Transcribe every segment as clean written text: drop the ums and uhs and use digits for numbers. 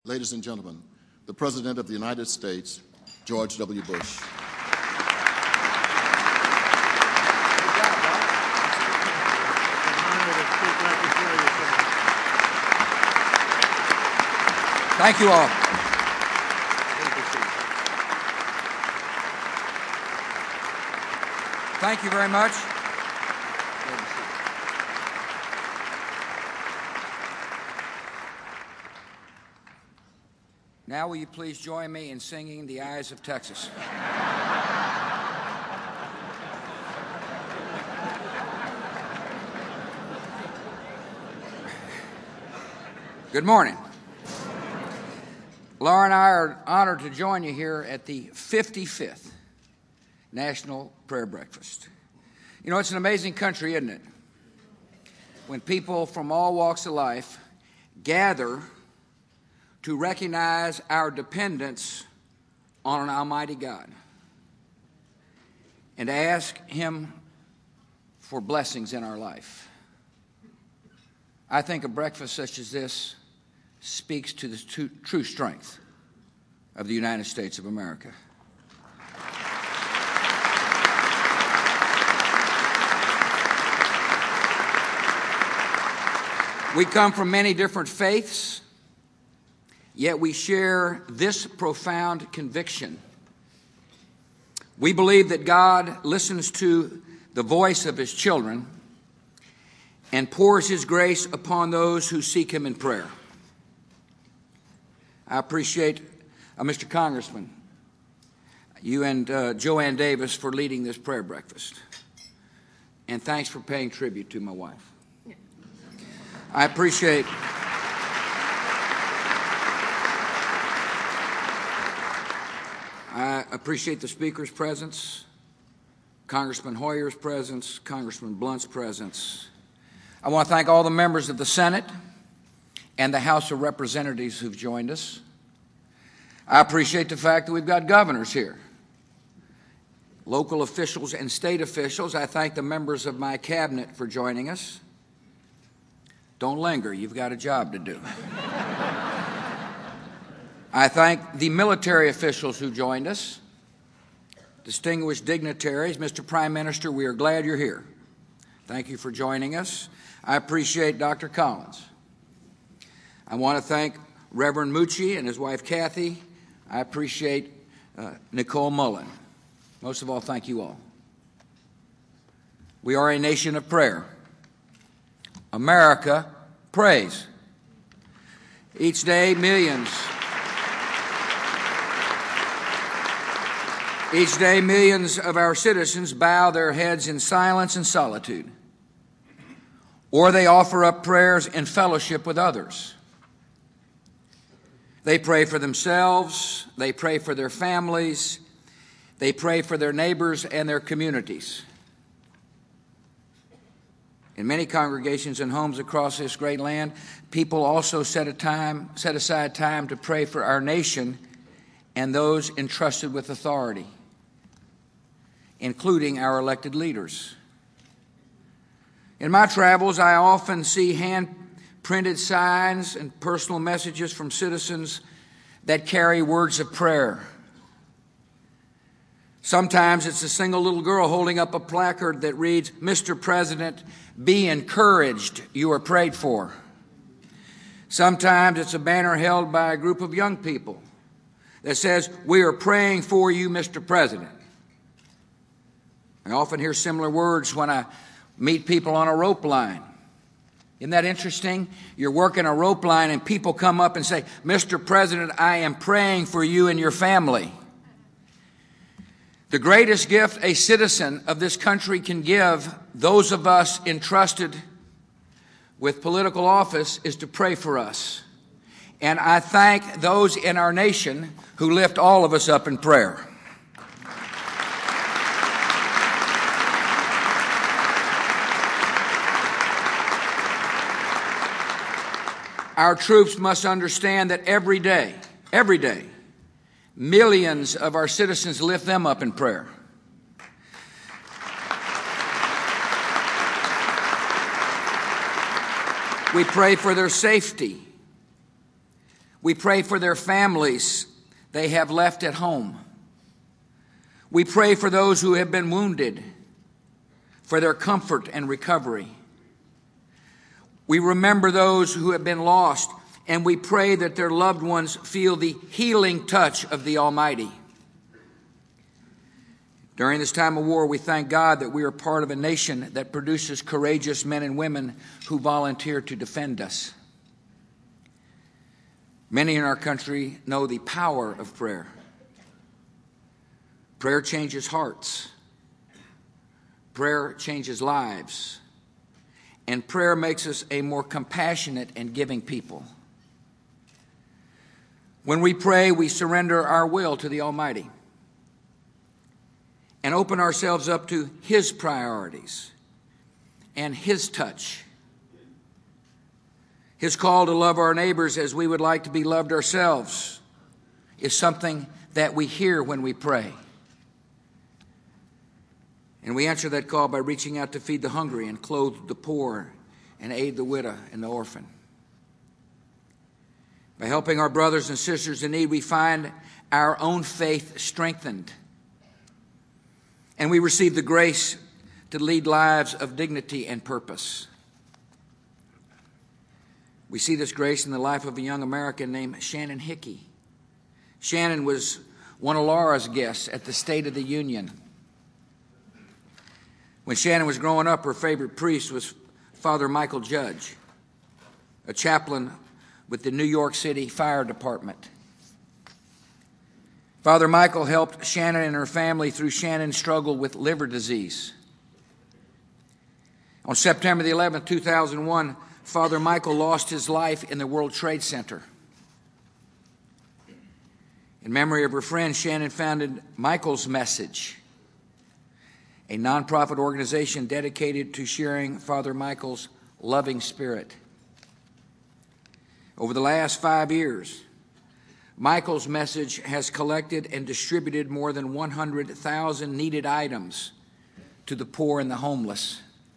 Ladies and gentlemen, the President of the United States, George W. Bush. Thank you all. Thank you very much. Now will you please join me in singing The Eyes of Texas? Good morning. Laura and I are honored to join you here at the 55th National Prayer Breakfast. You know, it's an amazing country, isn't it? When people from all walks of life gather to recognize our dependence on an almighty God and to ask Him for blessings in our life. I think a breakfast such as this speaks to the true strength of the United States of America. We come from many different faiths, yet we share this profound conviction. We believe that God listens to the voice of His children and pours His grace upon those who seek Him in prayer. I appreciate, Mr. Congressman, you and Joanne Davis for leading this prayer breakfast. And thanks for paying tribute to my wife. I appreciate the Speaker's presence, Congressman Hoyer's presence, Congressman Blunt's presence. I want to thank all the members of the Senate and the House of Representatives who've joined us. I appreciate the fact that we've got governors here, local officials and state officials. I thank the members of my cabinet for joining us. Don't linger, you've got a job to do. I thank the military officials who joined us, distinguished dignitaries. Mr. Prime Minister, we are glad you're here. Thank you for joining us. I appreciate Dr. Collins. I want to thank Reverend Mucci and his wife Kathy. I appreciate Nicole Mullen. Most of all, thank you all. We are a nation of prayer. America prays. Each day, millions of our citizens bow their heads in silence and solitude, or they offer up prayers in fellowship with others. They pray for themselves, they pray for their families, they pray for their neighbors and their communities. In many congregations and homes across this great land, people also set aside time to pray for our nation and those entrusted with authority, including our elected leaders. In my travels, I often see hand-printed signs and personal messages from citizens that carry words of prayer. Sometimes it's a single little girl holding up a placard that reads, "Mr. President, be encouraged, you are prayed for." Sometimes it's a banner held by a group of young people that says, "We are praying for you, Mr. President." I often hear similar words when I meet people on a rope line. Isn't that interesting? You're working a rope line and people come up and say, "Mr. President, I am praying for you and your family." The greatest gift a citizen of this country can give those of us entrusted with political office is to pray for us. And I thank those in our nation who lift all of us up in prayer. Our troops must understand that every day, millions of our citizens lift them up in prayer. We pray for their safety. We pray for their families they have left at home. We pray for those who have been wounded, for their comfort and recovery. We remember those who have been lost, and we pray that their loved ones feel the healing touch of the Almighty. During this time of war, we thank God that we are part of a nation that produces courageous men and women who volunteer to defend us. Many in our country know the power of prayer. Prayer changes hearts. Prayer changes lives. And prayer makes us a more compassionate and giving people. When we pray, we surrender our will to the Almighty and open ourselves up to His priorities and His touch. His call to love our neighbors as we would like to be loved ourselves is something that we hear when we pray. And we answer that call by reaching out to feed the hungry and clothe the poor and aid the widow and the orphan. By helping our brothers and sisters in need, we find our own faith strengthened. And we receive the grace to lead lives of dignity and purpose. We see this grace in the life of a young American named Shannon Hickey. Shannon was one of Laura's guests at the State of the Union. When Shannon was growing up, her favorite priest was Father Michael Judge, a chaplain with the New York City Fire Department. Father Michael helped Shannon and her family through Shannon's struggle with liver disease. On September the 11th, 2001, Father Michael lost his life in the World Trade Center. In memory of her friend, Shannon founded Michael's Message, a nonprofit organization dedicated to sharing Father Michael's loving spirit. Over the last 5 years, Michael's Message has collected and distributed more than 100,000 needed items to the poor and the homeless.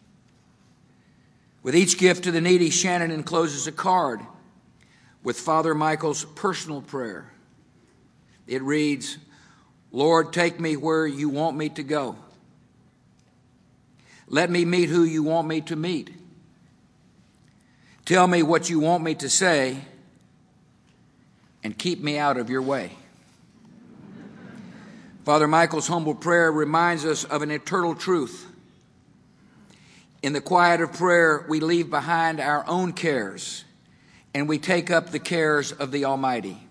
With each gift to the needy, Shannon encloses a card with Father Michael's personal prayer. It reads, "Lord, take me where you want me to go. Let me meet who you want me to meet. Tell me what you want me to say, and keep me out of your way." Father Michael's humble prayer reminds us of an eternal truth. In the quiet of prayer, we leave behind our own cares, and we take up the cares of the Almighty.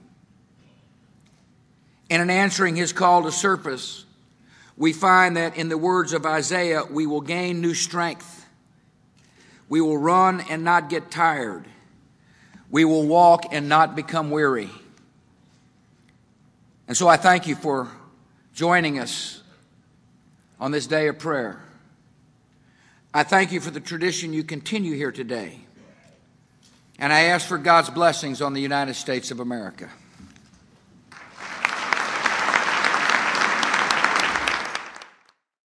And in answering His call to service, we find that in the words of Isaiah, we will gain new strength. We will run and not get tired. We will walk and not become weary. And so I thank you for joining us on this day of prayer. I thank you for the tradition you continue here today. And I ask for God's blessings on the United States of America.